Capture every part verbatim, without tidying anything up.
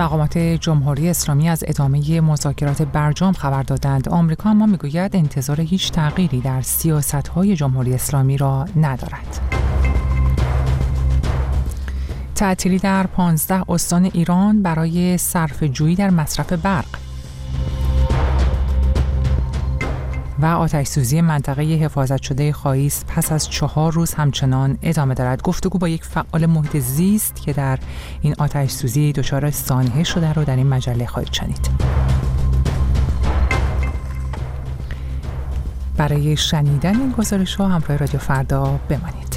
مقامات جمهوری اسلامی از ادامه مذاکرات برجام خبر دادند. آمریکا اما میگوید انتظار هیچ تغییری در سیاست‌های جمهوری اسلامی را ندارد. تعطیلی در پانزده استان ایران برای صرفه‌جویی در مصرف برق و آتش‌سوزی منطقه حفاظت شده خاییس پس از چهار روز همچنان ادامه دارد. گفتگو با یک فعال محیط زیست که در این آتش‌سوزی دچار سانحه شده رو در این مجله خواهید شنید. برای شنیدن این گزارش‌ها همراه رادیو فردا بمانید.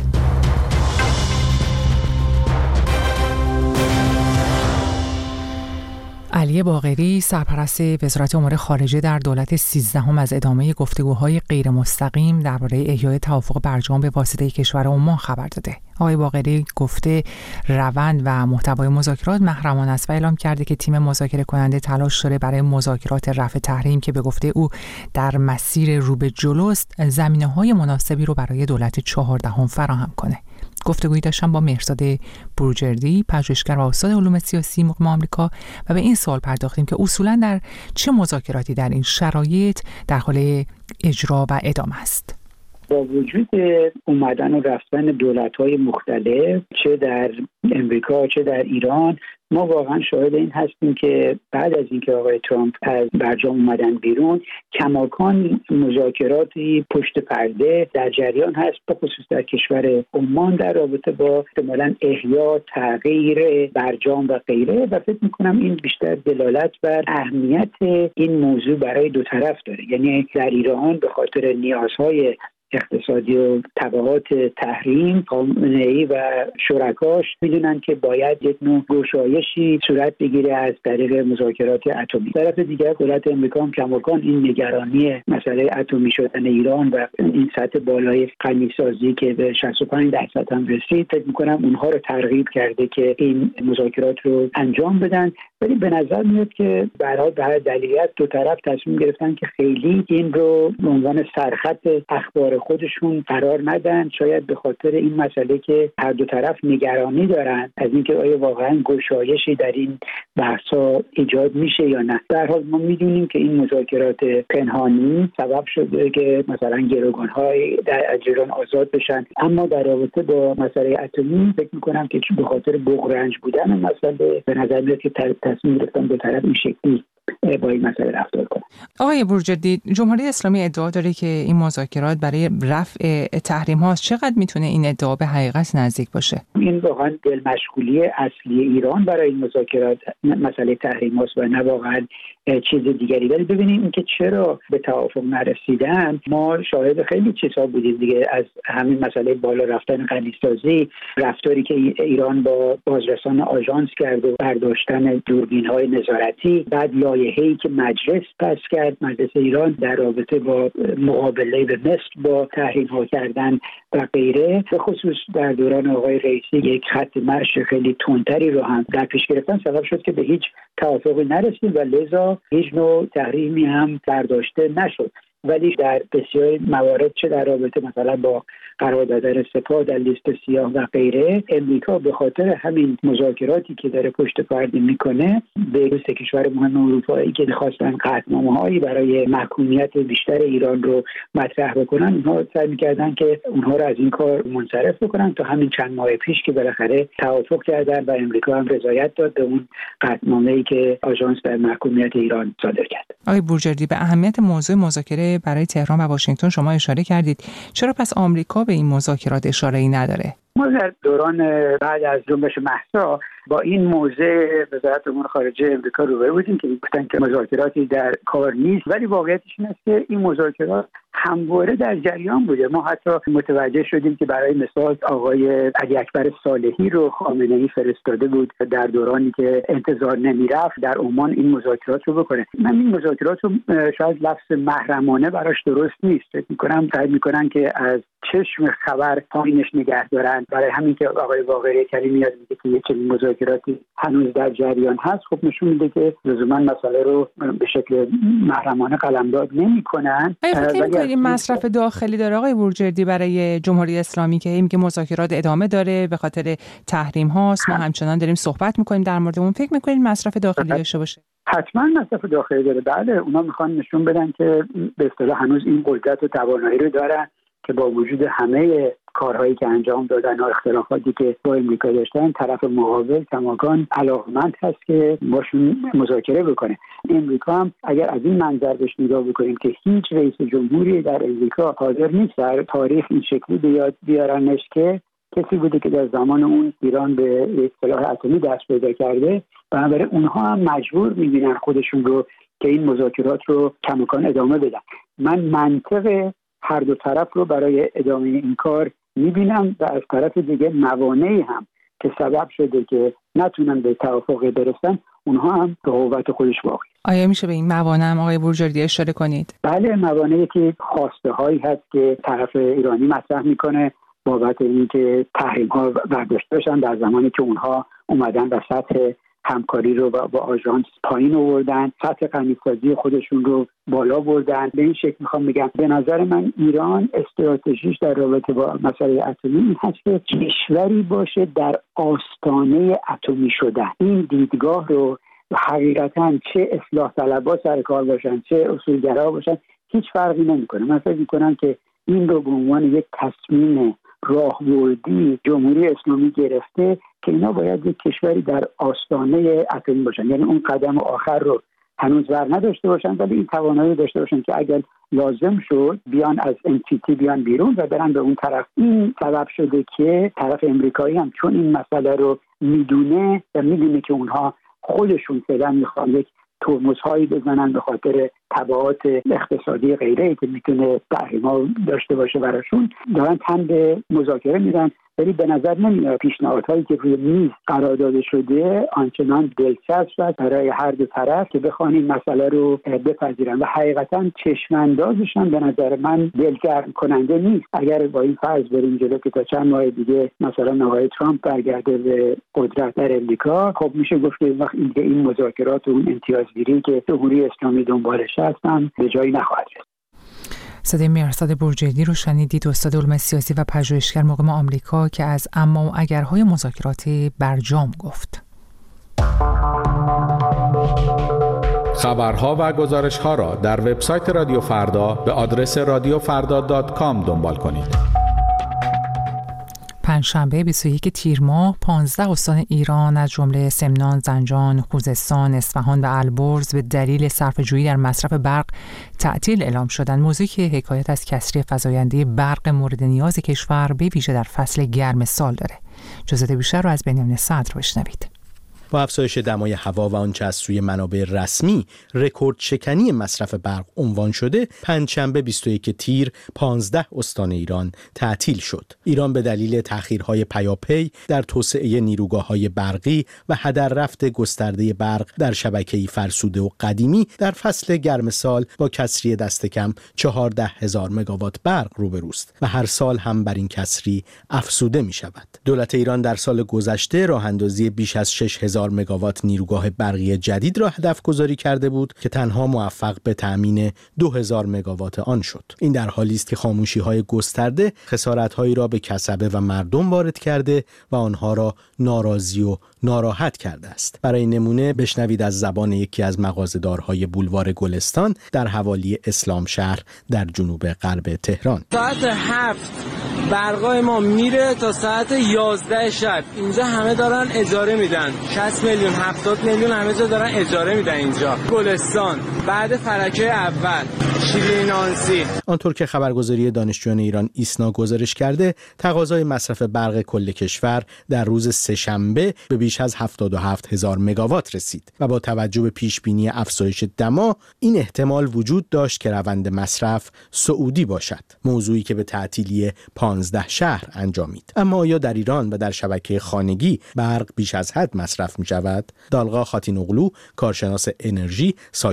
علی باقری، سرپرست وزارت امور خارجه در دولت سیزدهم، از ادامه گفتگوهای غیر مستقیم درباره احیای توافق برجام به واسطه کشور عمان خبر داده. آقای باقری گفته روند و محتوای مذاکرات محرمانه است و اعلام کرده که تیم مذاکره کننده تلاش داره برای مذاکرات رفع تحریم که به گفته او در مسیر رو به جلوست زمینه‌های مناسبی رو برای دولت چهاردهم فراهم کنه. گفتگویی داشتم با مهرزاد بروجردی، پژوهشگر و استاد علوم سیاسی مقیم آمریکا، و به این سوال پرداختیم که اصولاً در چه مذاکراتی در این شرایط در حال اجرا و ادامه است. با وجود اومدن و رفتن دولت‌های مختلف چه در امریکا چه در ایران، ما واقعا شاهد این هستیم که بعد از اینکه آقای ترامپ از برجام اومدن بیرون، کماکان مذاکراتی پشت پرده در جریان هست، به خصوص در کشور عمان در رابطه با احتمالاً احیا، تغییر برجام و غیره، و فکر می‌کنم این بیشتر دلالت بر اهمیت این موضوع برای دو طرف داره. یعنی در ایران به خاطر نیازهای اقتصادی و تبعات تحریم، خامنه‌ای و شرکاش میدونن که باید یک نوع گشایشی صورت بگیره از طریق مذاکرات اتمی. طرف دیگر دولت امریکا هم کماکان این نگرانی مسئله اتمی شدن ایران و این سطح بالای غنی‌سازی که به شصت و پنج درصد هم رسید، فکر می‌کنم اونها رو ترغیب کرده که این مذاکرات رو انجام بدن. ولی به نظر میاد که به هر حال به هر دلیلی دو طرف تصمیم گرفتن که خیلی این رو به عنوان سرخط اخبار خودشون قرار ندن، شاید به خاطر این مسئله که هر دو طرف نگرانی دارن از اینکه آیا واقعا گشایشی در این بحث‌ها ایجاد میشه یا نه. در حال ما میدونیم که این مذاکرات پنهانی سبب شده که مثلا گروگان‌های در ایران آزاد بشن، اما در رابطه با مسئله اتمی فکر می‌کنم که به خاطر بغرنج بودن مسئله به نظر میاد که تصمیم گرفتن دو طرف این شکلی با این مسئله رفتار کنه. آقای بروجردی، جمهوری اسلامی ادعا داره که این مذاکرات برای رفع تحریم هاست. چقدر میتونه این ادعا به حقیقت نزدیک باشه؟ این واقعا دل مشغولی اصلی ایران برای این مذاکرات مسئله تحریم هاست و نه واقعا چیز دیگری. ولی ببینیم اینکه چرا به توافق نرسیدن. ما شاهد خیلی چیزا بودیم دیگه، از همین مسئله بالا رفتن غنی‌سازی، رفتاری که ایران با بازرسان آژانس کرد و برداشتن دوربین‌های نظارتی، بعد لایحه‌ای که مجلس پس کرد، مجلس ایران در رابطه با مقابله به مصر با تحریم‌ها کردن و غیره، به خصوص در دوران آقای رئیسی یک خط مشی خیلی تندتری رو هم در پیش گرفتن، سبب شد که به هیچ توافقی نرسید و لذا هیچ نوع تحریمی هم برداشته نشد. ولی در بسیار موارد چه در رابطه مثلا با قرار دادن سپاه در لیست سیاه و غیره، امریکا به خاطر همین مذاکراتی که داره پشت پرده میکنه به سه کشور مهم اروپایی که می‌خواستن قطعنامه‌هایی برای محکومیت بیشتر ایران رو مطرح بکنن، اونها سعی می‌کردن که اونها رو از این کار منصرف بکنن تا همین چند ماه پیش که بالاخره توافق کردن و امریکا هم رضایت داد به اون قطعنامه‌ای که آژانس در محکومیت ایران صادر کرد. آقای بروجردی، به اهمیت موضوع مذاکره برای تهران و واشنگتن شما اشاره کردید. چرا پس آمریکا به این مذاکرات اشاره‌ای نداره؟ ما در دوران بعد از جنبش مهسا با این موضوع وزارت امور خارجه امریکا روبرو بودیم که گفتن که مذاکراتی در کار نیست، ولی واقعیتش این است که این مذاکرات همواره در جریان بوده. ما حتی متوجه شدیم که برای مثال آقای علی اکبر صالحی رو خامنه‌ای فرستاده بود در دورانی که انتظار نمیرفت در عمان این مذاکرات رو بکنه. من این مذاکرات رو شاید لفظ محرمانه براش درست نیست، فکر می‌کنم سعی می‌کنن که از چشم خبر پایینش نگه دارن. برای همین که آقای باقری کری میاد میگه که یک چنین مذاکراتی هنوز در جریان هست، خب نشون میده که لزوما مسئله رو به شکل محرمانه قلمداد نمی‌کنن. ولی این مصرف داخلی داره آقای بورجردی برای جمهوری اسلامی که میگه مذاکرات ادامه داره به خاطر تحریم هاست، ما همچنان داریم صحبت میکنیم در مورد اون، فکر میکنید مصرف داخلی داشته باشه؟ حتما مصرف داخلی داره. بله، اونا میخوان نشون بدن که به اصطلاح هنوز این قدرت و توانایی رو دارن که با وجود همه کارهایی که انجام دادن و اختلافاتی که با امریکا داشتن، طرف مقابل کماکان علاقمند هست که باشون مذاکره بکنه. امریکا هم اگر از این منظر بهش نگاه بکنیم که هیچ رئیس جمهوری در امریکا حاضر نیست در تاریخ این شکلی بیاد بیارنش که کسی بوده که در زمان اون ایران به یک سلاح اتمی دست پیدا کرده، بنابراین اونها هم مجبور می‌بینن خودشون رو که این مذاکرات رو کماکان ادامه بدن. من منطق هر دو طرف رو برای ادامه این کار می‌بینم و از طرف دیگه موانعی هم که سبب شده که نتونن به توافق برسن، اونها هم به قوت خودش واقعی. آیا میشه به این موانع آقای بورجردی اشاره کنید؟ بله، موانعی که خواسته هایی هست که طرف ایرانی مطرح میکنه بابت اینکه تحریم ها برداشته بشن در زمانی که اونها اومدن و سطح همکاری رو با آژانس پایین آوردن، سطح غنی‌سازی خودشون رو بالا بردن. به این شکل میخوام بگم به نظر من ایران استراتژیش در رابطه با مسئله اتمی این هست که کشوری باشه در آستانه اتمی شدن. این دیدگاه رو حقیقتاً چه اصلاح طلبها سر کار باشن چه اصولگرا باشن هیچ فرقی نمیکنه. من فکر میکنم که این رو به عنوان یک تصمیم راهبردی جمهوری اسلامی گرفته که اینا باید یک کشوری در آستانه اتمی باشن، یعنی اون قدم آخر رو هنوز ور نداشته باشن ولی این توانایی داشته باشن که اگر لازم شد بیان از ان تی تی بیان بیرون و برن به اون طرف. این سبب شده که طرف امریکایی هم چون این مسئله رو میدونه و میدونه که اونها خودشون فعلا میخوان یک ترمزهایی بزنن به خاطر تبعات اقتصادی غیره که میتونه تحریم‌ها داشته باشه براشون، دارن تن به مذاکره میدن. ولی به نظر نمیاد پیشنهادهایی که روی میز قرار داده شده آنچنان دلچسب است برای هر دو طرف که بخوان این مسئله رو بپذیرن و حقیقتا چشماندازش هم به نظر من دلگرم کننده نیست. اگر با این فرض بریم جلو که تا چند ماه دیگه مثلا آقای ترامپ برگرده به قدرت در امریکا، خب میشه گفت که وقت این این مذاکرات و اون امتیازگیری که جمهوری اسلامی دنبالش هستن به جایی نخواهد رسید. صدای مهرزاد بورجردی رو شنیدید، استاد علوم سیاسی و پژوهشگر مقیم آمریکا که از اما و اگرهای مذاکرات برجام گفت. خبرها و گزارش‌ها را در وبسایت رادیو فردا به آدرس رادیو فردا دات کام دنبال کنید. پنجشنبه بیست و یک تیر ماه پانزده استان ایران از جمله سمنان، زنجان، خوزستان، اصفهان و البرز به دلیل صرفه‌جویی در مصرف برق تعطیل اعلام شدند. موضوعی که حکایت از کسری فزاینده برق مورد نیاز کشور به ویژه در فصل گرم سال داره. جزئیات بیشتر رو از بنیامین صدر بشنوید. با افزایش دمای هوا و آنچه از سوی منابع رسمی رکورد شکنی مصرف برق عنوان شده، پنجشنبه بیست و یک تیر پانزده استان ایران تعطیل شد. ایران به دلیل تأخیرهای پیاپی در توسعه نیروگاه‌های برقی و هدر رفت گسترده برق در شبکه‌ای فرسوده و قدیمی در فصل گرم سال با کسری دست کم چهارده هزار مگاوات برق روبروست و هر سال هم بر این کسری افزوده می شود. دولت ایران در سال گذشته راه اندازی بیش از شش هزار مگاوات نیروگاه برقی جدید را هدف گذاری کرده بود که تنها موفق به تأمین دو هزار مگاوات آن شد. این در حالی است که خاموشی‌های گسترده خسارت‌هایی را به کسبه و مردم وارد کرده و آنها را ناراضی و ناراحت کرده است. برای نمونه بشنوید از زبان یکی از مغازه‌دارهای بولوار گلستان در حوالی اسلام شهر در جنوب غرب تهران. ساعت هفت برقای ما میره تا ساعت یازده شب. اینجا همه دارن اجاره میدن. شصت میلیون هفتاد میلیون همه جا دارن اجاره میدن اینجا. گلستان بعد فلکه اول شیرین آنسی. آنطور که خبرگزاری دانشجویان ایران ایسنا گزارش کرده، تقاضای مصرف برق کل کشور در روز سه‌شنبه به بیش از هفتاد و هفت هزار مگاوات رسید و با توجه به پیش بینی افزایش دما این احتمال وجود داشت که روند مصرف صعودی باشد، موضوعی که به تعطیلی پانزده شهر انجامید. اما آیا در ایران و در شبکه خانگی برق بیش از حد مصرف می شود؟ دالغا خاتین اغلو، کارشناس انرژی ساکن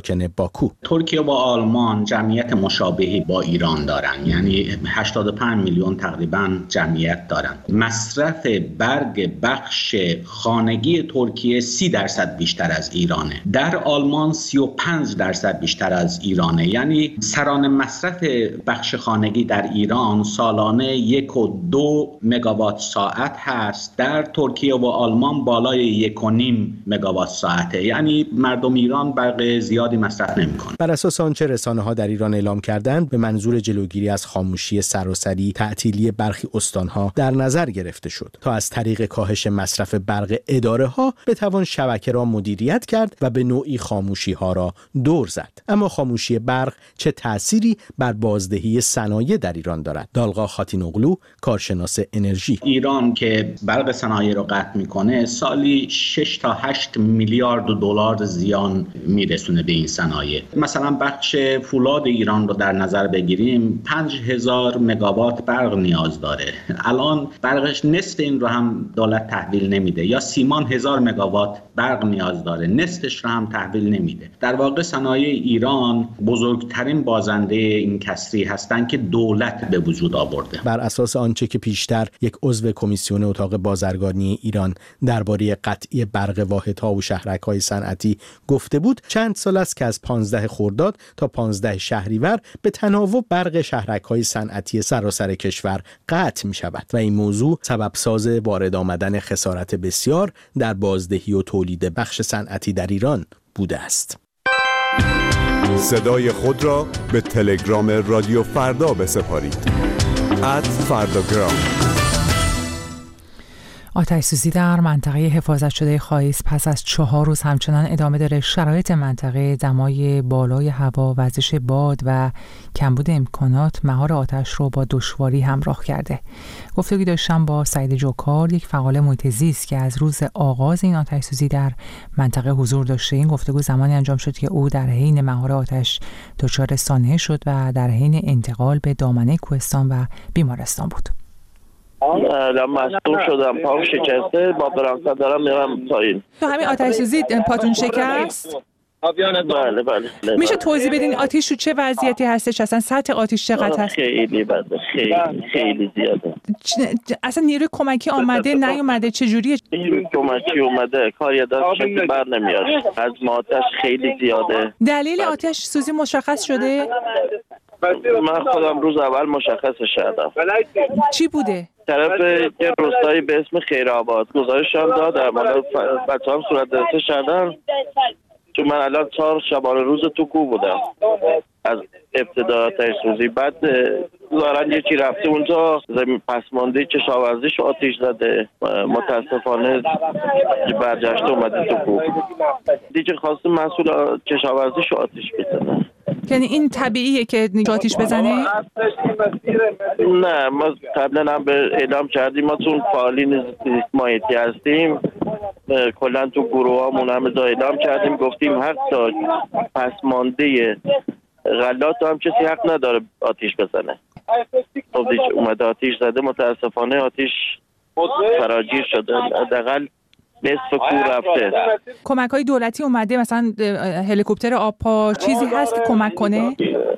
باکو. ترکیه و آلمان جمعیت مشابهی با ایران دارن، یعنی هشتاد و پنج میلیون تقریبا جمعیت دارن. مصرف برگ بخش خانگی ترکیه سی درصد بیشتر از ایرانه، در آلمان سی و پنج درصد بیشتر از ایرانه. یعنی سرانه مصرف بخش خانگی در ایران سالانه یک و دو مگاوات ساعت هست، در ترکیه و آلمان بالای یک و نیم مگاوات ساعته. یعنی مردم ایران برق زیادی مصرف نمی‌کنند. بر اساس آنچه رسانه‌ها در ایران اعلام کردند، به منظور جلوگیری از خاموشی سراسری، تعطیلی برخی استان‌ها در نظر گرفته شد تا از طریق کاهش مصرف برق اداره‌ها بتوان شبکه را مدیریت کرد و به نوعی خاموشی‌ها را دور زد. اما خاموشی برق چه تأثیری بر بازدهی صنایع در ایران دارد؟ دالغا خاتینوغلو، کارشناس انرژی: ایران که برق صنایع رو قطع میکنه سالی شش تا هشت میلیارد دلار زیان میرسونه به این صنایع. مثلا بخش فولاد ایران رو در نظر بگیریم، پنج هزار مگاوات برق نیاز داره. الان برقش نصف این رو هم دولت تحویل نمیده. یا سیمان هزار مگاوات برق نیاز داره، نصفش رو هم تحویل نمیده. در واقع صنایع ایران بزرگترین بازنده این کسری هستند که دولت به وجود آورده. بر اساس آنچه که پیشتر یک عضو کمیسیون اتاق بازرگانی ایران درباره قطعی برق واحدها و شهرک‌های صنعتی گفته بود، چند سال است که از پانزده خرداد تا پانزده شهریور به تناوب برق شهرک‌های صنعتی سراسر کشور قطع می شود و این موضوع سبب ساز وارد آمدن خسارت بسیار در بازدهی و تولید بخش صنعتی در ایران بوده است. صدای خود را به تلگرام رادیو فردا بسپارید. ات فرداگرام. آتش‌سوزی در منطقه حفاظت شده خایس پس از چهار روز همچنان ادامه داره. شرایط منطقه، دمای بالای هوا، وزش باد و کمبود امکانات مهار آتش رو با دشواری همراه کرده. گفتگویی داشتم با سعید جوکار، یک فعال محیط زیست که از روز آغاز این آتش‌سوزی در منطقه حضور داشته. این گفتگو زمانی انجام شد که او در حین مهار آتش دچار سانحه شد و در حین انتقال به دامنه کوهستان و بیمارستان بود. الان مصدوم شدم، پام شکسته، با برانکا دارم میرم پایین. تو همین آتش‌سوزی پاتون شکست؟ بله بله. میشه توضیح بدین آتش رو چه وضعیتی هستش؟ اصلا سطح آتش چقدر هست؟ خیلی بده، خیلی خیلی زیاده. اصلا نیروی کمکی آمده نیومده؟ چه جوریه؟ نیروی کمکی اومده، کاری دست شکل بر نمیاد. از آتش خیلی زیاده. دلیل آتش سوزی مشخص شده؟ من خودم روز اول مشخصش کردم. چی بوده؟ طرف یه روستایی به اسم خیرآباد گزارشم دادم، حالا بچه‌ها هم صورت رسش کردن، چون من الان چهار شبانه روز تو کو بودم از ابتدا آتش سوزی. بعد ظاهرا یکی رفته اونجا زمین پسمانده کشاورزیش آتش زده، متاسفانه برجشته اومده تو کو دیگه، خواسته مسئول کشاورزیش آتش بزنه. یعنی این طبیعیه که آتش بزنه؟ نه، ما قبلا هم به اعلام کردیم، ما چون فعالین زیست محیطی هستیم کلا تو گروه هامون هم اعلام کردیم، گفتیم حتی پسمانده غلات هم کسی حق نداره آتش بزنه. خب دیگه اومده آتش زده، متاسفانه آتش فراگیر شده، حداقل نصف کو رفته. کمک های دولتی اومده، مثلا هلیکوپتر آبپا چیزی هست که کمک کنه؟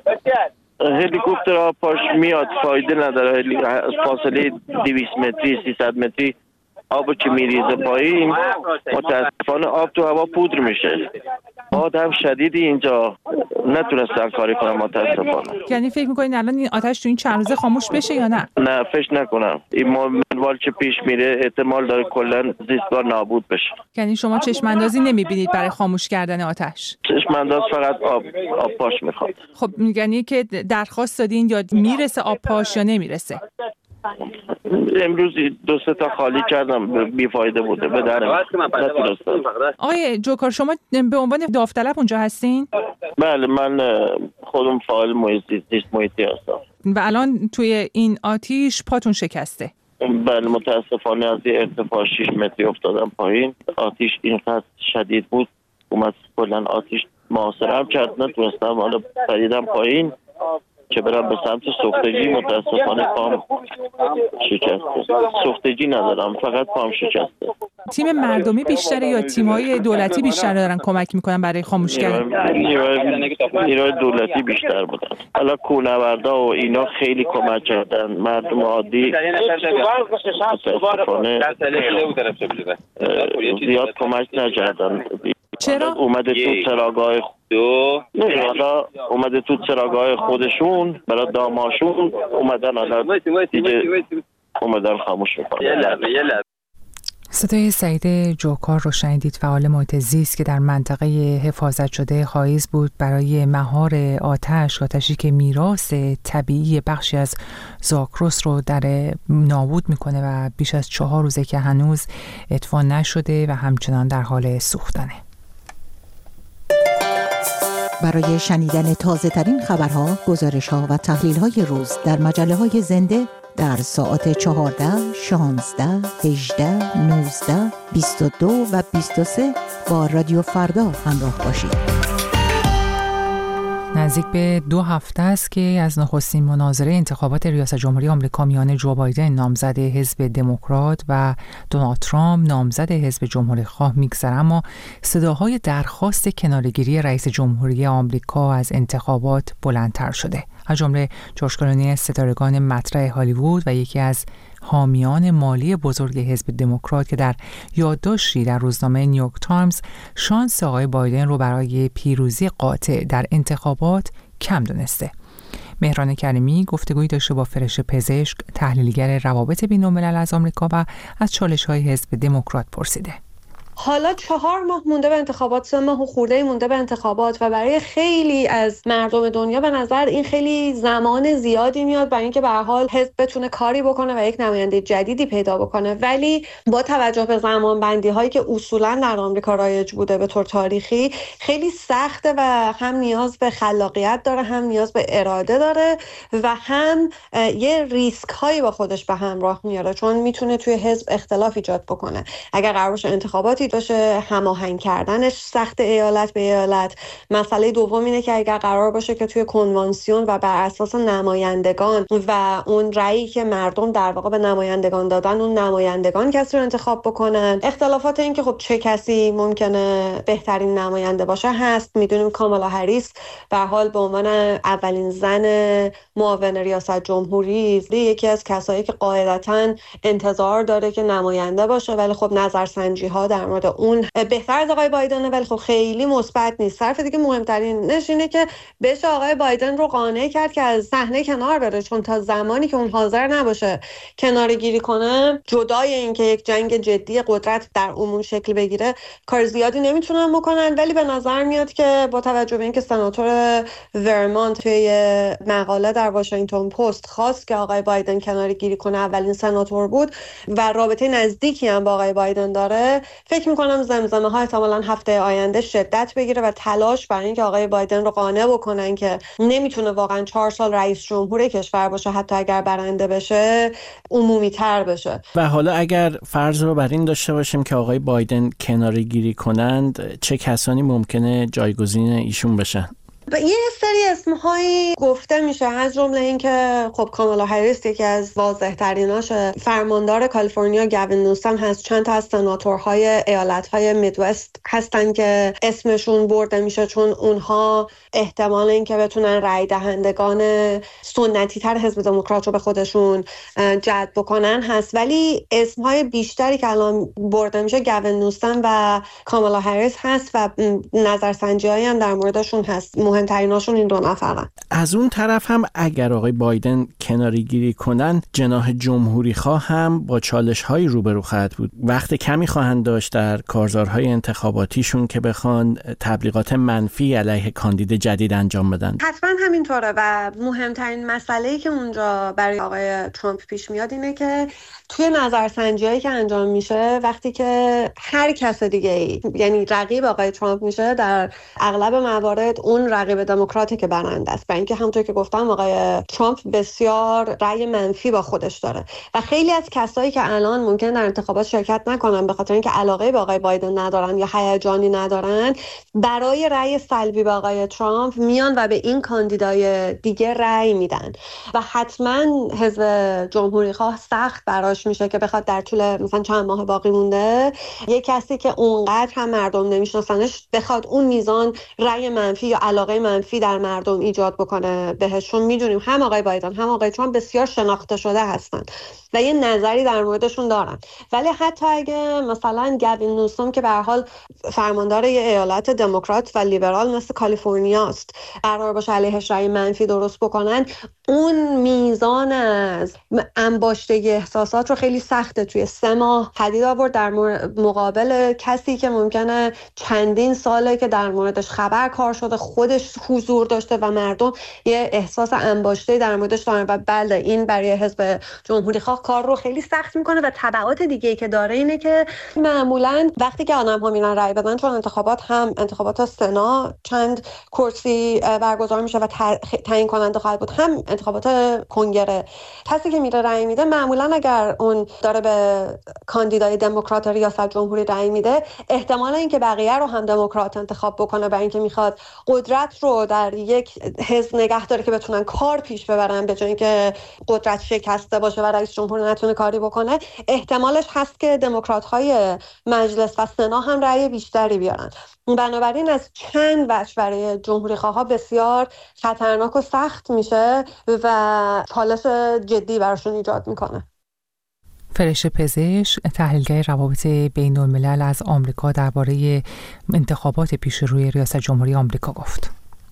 هلیکوپتر آبپاش میاد، فایده نداره. از فاصله دویست متری سیصد متری آب که میریزه پایین، متاسفانه آب تو هوا پودر میشه. باد هم شدیدی اینجا، نتونستن کاری کنم متاسفانه. یعنی فکر میکنین الان این آتش تو این چند روزه خاموش بشه یا نه؟ نه فکر نکنم. این منوال که پیش میره احتمال داره کلا زیستگاه نابود بشه. یعنی شما چشم اندازی نمیبینید برای خاموش کردن آتش؟ چشم انداز فقط آب آب پاش میخواد. خب یعنی که درخواست دادین یا میرسه آب پاش یا نمیرسه؟ امروز دو سه تا خالی کردم، بیفایده بوده، به درم نتونستم. آقای جوکار شما به عنوان داوطلب اونجا هستین؟ بله، من خودم فعال محیط زیست محیطی هستم. و الان توی این آتیش پاتون شکسته؟ بله متاسفانه از یه ارتفاع شش متری افتادم پایین. آتیش اینقدر شدید بود، اومد کلا آتیش محاصره هم کرد، نتونستم، حالا پریدم پایین. که برم به سمت سوختگی. متاسفانه پام شکسته. سوختگی ندارم، فقط پام شکسته. تیم مردمی بیشتره یا تیم‌های دولتی بیشتر دارن کمک میکنن برای خاموش کردن؟ نیروهای دولتی بیشتر بودن. حالا کوهنوردا و اینا خیلی کمک کردن. مردم عادی متاسفانه زیاد کمک نکردن. چرا؟ اومده تو چراگاه دو حالا اومده تو چراگاه خودشون برای داماشون اومدن حالا دیگه اومدن خاموش میکنن. صدای سعید جوکار رو شنیدید، فعال محیط زیست که در منطقه حفاظت شده خایز بود برای مهار آتش آتشی که میراث طبیعی بخشی از زاگرس رو در نابود میکنه و بیش از چهار روزه که هنوز اطفاء نشده و همچنان در حال سوختنه. برای شنیدن تازه ترین خبرها، گزارش ها و تحلیل های روز در مجله های زنده در ساعت چهارده، شانزده، هجده، نوزده، بیست و دو و بیست و سه با رادیو فردا همراه باشید. نزدیک به دو هفته است که از نخستین مناظره انتخابات ریاست جمهوری آمریکا میان جو بایدن نامزد حزب دموکرات و دونالد ترامپ نامزد حزب جمهوری خواه میگذره، اما صداهای درخواست کناره‌گیری رئیس جمهوری آمریکا از انتخابات بلندتر شده. از جمله جورج کلونی ستارگان مطرح هالیوود و یکی از حامیان مالی بزرگ حزب دموکرات که در یادداشتی در روزنامه نیویورک تایمز شانس آقای بایدن رو برای پیروزی قاطع در انتخابات کم دونسته. مهران کریمی گفتگویی داشته با فرشته پزشک، تحلیلگر روابط بین‌الملل از آمریکا و از چالش‌های حزب دموکرات پرسیده. حالا چهار ماه مونده به انتخابات، سه ماه و خورده مونده به انتخابات و برای خیلی از مردم دنیا به نظر این خیلی زمان زیادی میاد برای اینکه به هر حال حزب بتونه کاری بکنه و یک نماینده جدیدی پیدا بکنه. ولی با توجه به زمان بندی هایی که اصولا در آمریکا رایج بوده به طور تاریخی، خیلی سخته و هم نیاز به خلاقیت داره، هم نیاز به اراده داره و هم یه ریسک هایی با خودش به همراه میاره، چون میتونه توی حزب اختلاف ایجاد بکنه. اگر قرار باشه انتخاباتی باشه، هماهنگ کردنش سخت ایالت به ایالت. مسئله دوم اینه که اگر قرار باشه که توی کنوانسیون و بر اساس نمایندگان و اون رأیی که مردم در واقع به نمایندگان دادن، اون نمایندگان کسی رو انتخاب بکنن، اختلافات این که خب چه کسی ممکنه بهترین نماینده باشه هست. میدونیم کامالا هریس به هر حال به عنوان اولین زن معاون ریاست جمهوری یکی از کسایی که قاعدتاً انتظار داره که نماینده باشه، ولی خب نظرسنجی ها در مورد اون بهتر از آقای بایدن، ولی خب خیلی مثبت نیست. طرف دیگه مهمترینش اینه که بشه آقای بایدن رو قانع کرد که از صحنه کنار بره، چون تا زمانی که اون حاضر نباشه کناره‌گیری کنه، جدای این که یک جنگ جدی قدرت در عموم شکل بگیره، کار زیادی نمیتونن بکنن. ولی به نظر میاد که با توجه به اینکه سناتور ورمانت توی مقاله در واشنگتن پست خواست که آقای بایدن کناره‌گیری کنه، اولین سناتور بود و رابطه نزدیکی هم با آقای بایدن داره، فکر میکنم زمزمه ها احتمالاً هفته آینده شدت بگیره و تلاش برای اینکه آقای بایدن رو قانع بکنن که نمیتونه واقعا چهار سال رئیس جمهور کشور باشه، حتی اگر برنده بشه عمومی تر بشه. و حالا اگر فرض رو بر این داشته باشیم که آقای بایدن کناره‌گیری کنند، چه کسانی ممکنه جایگزین ایشون بشن؟ یه سری اسم‌هایی گفته میشه، از جمله این که خب کامالا هریس یکی از واضح تریناشه. فرماندار کالیفرنیا گوین نیوسام هست. چند تا از سناتورهای ایالت‌های میدوست هستن که اسمشون برده میشه، چون اونها احتمال این که بتونن رای دهندگان سنتی تر حزب دموکرات رو به خودشون جلب بکنن هست. ولی اسم‌های بیشتری که الان برده میشه گوین نیوسام و کامالا هریس هست و نظرسنجی‌هایی هم در موردشون هست. مهمتریناشون این دو نفرن. از اون طرف هم اگر آقای بایدن کناره‌گیری کنن، جناح جمهوری خواه هم با چالش‌های روبرو خواهد بود. وقت کمی خواهند داشت در کارزارهای انتخاباتیشون که بخوان تبلیغات منفی علیه کاندید جدید انجام بدن. حتما همینطوره و مهمترین مسئله‌ای که اونجا برای آقای ترامپ پیش میاد اینه که توی نظرسنجی‌هایی که انجام میشه، وقتی که هر کس دیگه ای یعنی رقیب آقای ترامپ میشه، در اغلب موارد اون رقیب دموکراته که برنده است. برای اینکه همونطور که گفتم آقای ترامپ بسیار رأی منفی با خودش داره و خیلی از کسایی که الان ممکن در انتخابات شرکت نکنن به خاطر اینکه علاقه به آقای بایدن ندارن یا هیجانی ندارن، برای رأی سلبی به آقای ترامپ میان و به این کاندیدای دیگه رأی میدن و حتما حزب جمهوری خواه سخت براش میشه که بخواد در طول مثلا چند ماه باقی مونده یک کسی که اونقدر هم مردم نمیشناسنش بخواد اون میزان رأی منفی یا علاقه منفی در مردم ایجاد بکنه بهشون. میدونیم هم آقای بایدن هم آقای ترامپ بسیار شناخته شده هستن و یه نظری در موردشون دارن، ولی حتی اگه مثلا گوین نوسوم که به هر حال فرماندار یه ایالت دموکرات و لیبرال مثل کالیفرنیا است قرار باشه علیهش رأی منفی درست بکنن، اون میزان از انباشتگی احساسات رو خیلی سخته توی سه ماه پدید آورد در مقابل کسی که ممکنه چندین ساله که در موردش خبر کار شده، خودش حضور داشته و مردم یه احساس انباشته در موردش دارن و بله این برای حزب جمهوری خواه کار رو خیلی سخت میکنه و تبعات دیگه‌ای که داره اینه که معمولاً وقتی که آدم‌ها میرن رأی بدن، چون انتخابات هم انتخابات سنا چند کرسی برگزار میشه و تعیین کننده خواهد بود، هم انتخابات کنگره، کسی که میره رأی میده معمولاً اگر اون داره به کاندیدای دموکرات ریاست جمهوری رأی میده، احتمال اینکه بقیه رو هم دموکرات انتخاب بکنه برای اینکه میخواد قدرت رو در یک حزب نگه داره که بتونن کار پیش ببرن به جای اینکه قدرت شکسته باشه و رئیس جمهور نتونه کاری بکنه، احتمالش هست که دموکرات‌های مجلس و سنا هم رأی بیشتری بیارن. بنابراین از چند وجه برای جمهوری خواها بسیار خطرناک و سخت میشه و چالش جدی براشون ایجاد میکنه. فرشته پزشک، تحلیلگر روابط بین الملل از آمریکا، درباره انتخابات پیش روی ریاست جمهوری آمریکا گفت.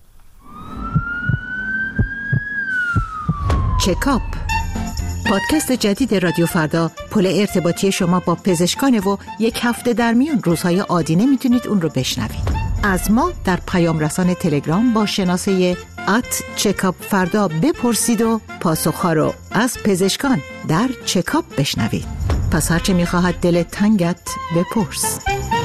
چکاپ، پادکست جدید رادیو فردا، پل ارتباطی شما با پزشکان و یک هفته در میان روزهای عادی میتونید اون رو بشنوید. از ما در پیام رسان تلگرام با شناسه ات چکاپ فردا بپرسید و پاسخها رو از پزشکان در چکاپ بشنوید. پس هرچه میخواهد دلت تنگت بپرس.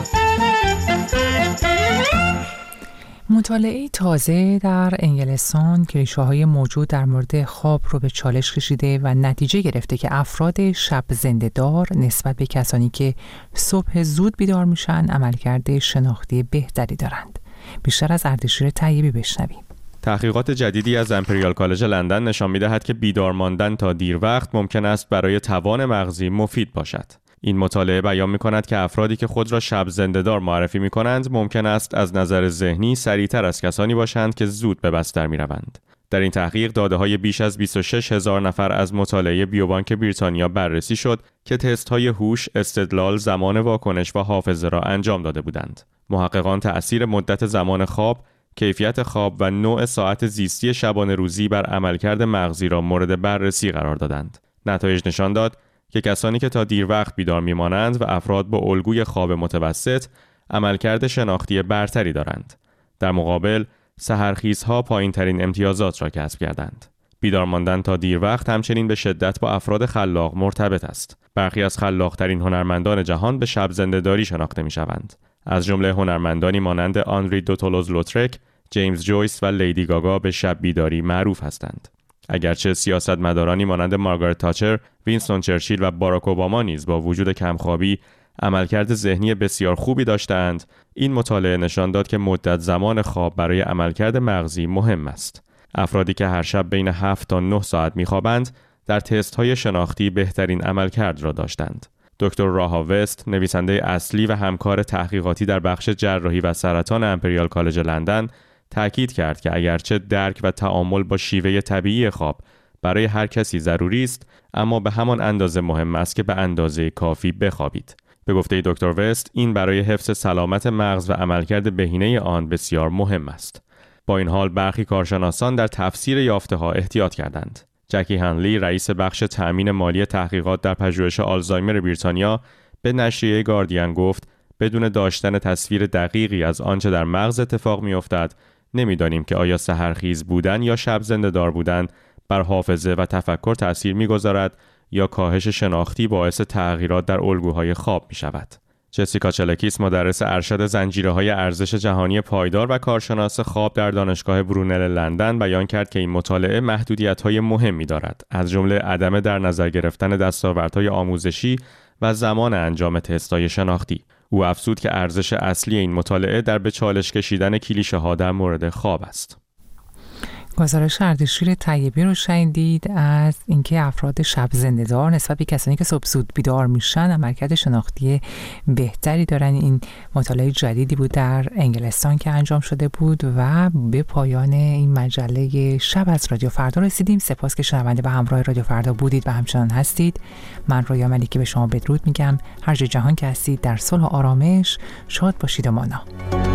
مطالعه تازه در انگلستان کلیشه‌های موجود در مورد خواب رو به چالش کشیده و نتیجه گرفته که افراد شب زنده‌دار نسبت به کسانی که صبح زود بیدار میشن عملکرد شناختی بهتری دارند. بیشتر از اردشیر طیبی بشنویم. تحقیقات جدیدی از امپریال کالج لندن نشان می‌دهد که بیدار ماندن تا دیر وقت ممکن است برای توان مغزی مفید باشد. این مطالعه بیان می‌کند که افرادی که خود را شب زنده‌دار معرفی می‌کنند ممکن است از نظر ذهنی سریعتر از کسانی باشند که زود به بستر می‌روند. در این تحقیق داده‌های بیش از بیست و شش هزار نفر از مطالعه بیوبانک بریتانیا بررسی شد که تست‌های هوش، استدلال، زمان واکنش و حافظه را انجام داده بودند. محققان تأثیر مدت زمان خواب، کیفیت خواب و نوع ساعت زیستی شبانه روزی بر عملکرد مغزی را مورد بررسی قرار دادند. نتایج نشان داد که کسانی که تا دیر وقت بیدار میمانند و افراد با الگوی خواب متوسط عملکرد شناختی برتری دارند. در مقابل، سحرخیزها پایین‌ترین امتیازات را کسب کردند. بیدار ماندن تا دیر وقت همچنین به شدت با افراد خلاق مرتبط است. برخی از خلاق‌ترین هنرمندان جهان به شب زنده‌داری شناخته می‌شوند. از جمله هنرمندانی مانند آندری دوتولوز لوترک، جیمز جویس و لیدی گاگا به شب بیداری معروف هستند. اگرچه سیاستمدارانی مانند مارگارت تاچر، وینستون چرچیل و باراک اوباما نیز با وجود کمخوابی عملکرد ذهنی بسیار خوبی داشتند، این مطالعه نشان داد که مدت زمان خواب برای عملکرد مغزی مهم است. افرادی که هر شب بین هفت تا نه ساعت می‌خوابند، در تست‌های شناختی بهترین عملکرد را داشتند. دکتر راها وست، نویسنده اصلی و همکار تحقیقاتی در بخش جراحی و سرطان امپریال کالج لندن، تأکید کرد که اگرچه درک و تعامل با شیوه طبیعی خواب برای هر کسی ضروری است، اما به همان اندازه مهم است که به اندازه کافی بخوابید. به گفته دکتر وست، این برای حفظ سلامت مغز و عملکرد بهینه آن بسیار مهم است. با این حال برخی کارشناسان در تفسیر یافته‌ها احتیاط کردند. جکی هنلی، رئیس بخش تأمین مالی تحقیقات در پژوهش آلزایمر بریتانیا، به نشریه گاردین گفت بدون داشتن تصویر دقیقی از آنچه در مغز اتفاق می‌افتد، نمی‌دانیم که آیا سحرخیز بودن یا شب زنده‌دار بودن بر حافظه و تفکر تأثیر می‌گذارد یا کاهش شناختی باعث تغییرات در الگوهای خواب می‌شود. جسیکا چلکیس مدرس ارشد زنجیره‌های ارزش جهانی پایدار و کارشناس خواب در دانشگاه برونل لندن بیان کرد که این مطالعه محدودیت‌های مهمی دارد، از جمله عدم در نظر گرفتن دستاوردهای آموزشی و زمان انجام تست‌های شناختی. او افزود که ارزش اصلی این مطالعه در به چالش کشیدن کلیشه‌ها در مورد خواب است. گزارش اردشیر طیبی رو شنیدید از اینکه افراد شب زنده‌دار نسبت به کسانی که صبح زود بیدار میشن عملکرد شناختی بهتری دارن. این مطالعه جدیدی بود در انگلستان که انجام شده بود و به پایان این مجله شب از رادیو فردا رسیدیم. سپاس که شنونده و همراه رادیو فردا بودید و همچنان هستید. من رویا ملیکی به شما بدرود میگم. هر جای جهان که هستید در صلح و آرامش شاد باشید و مانا.